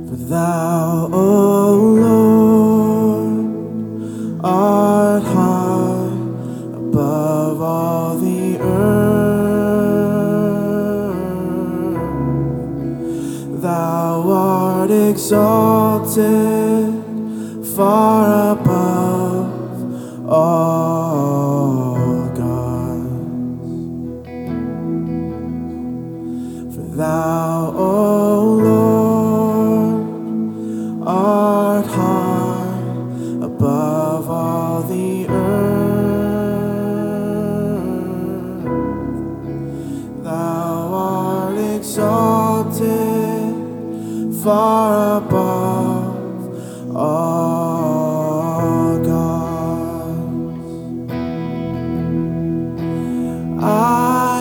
For thou, O Lord, art high above all the earth. Thou art exalted far above all gods. For thou, O Lord, art high above all the earth. Thou art exalted far above all gods. I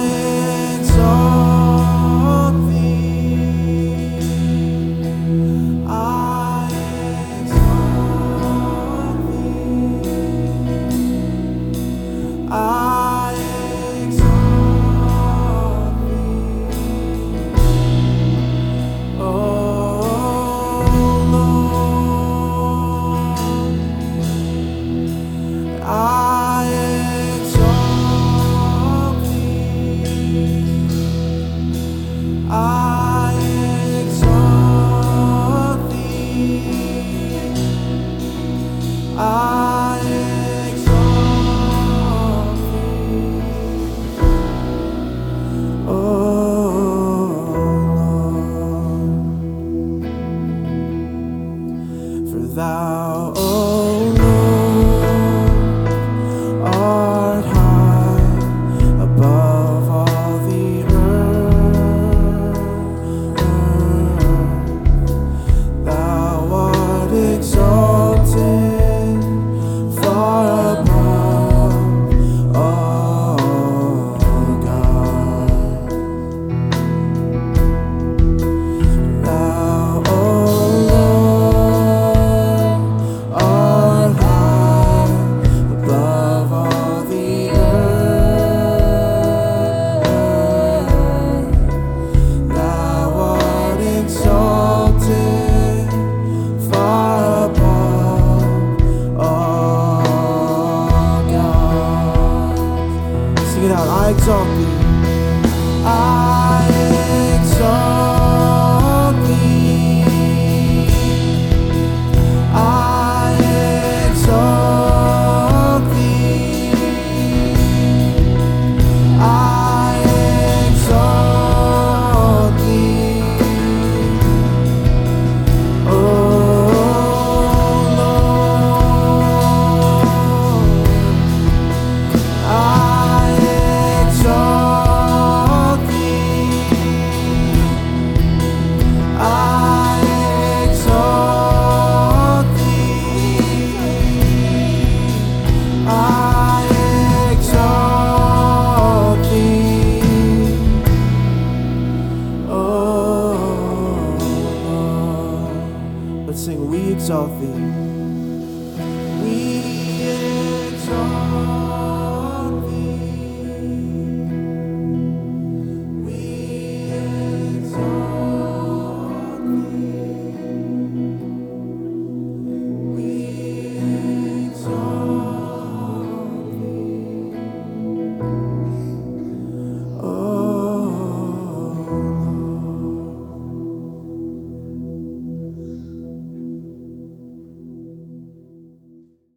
exalt thee. I exalt thee. I exalt thee. Oh Lord, I exalt thee. I exalt thee. I exalt thee. Oh Lord, for thou, O Lord, art high above all the earth. Thou art exalted far above all gods. Thou, O Lord, art high above all the earth. Thou art exalted far above all gods. Sing it out. I exalt thee. I exalt thee. I exalt thee. I exalt thee. Oh Lord, I exalt thee. I exalt thee. I exalt thee. Oh Lord. Let's sing, we exalt thee.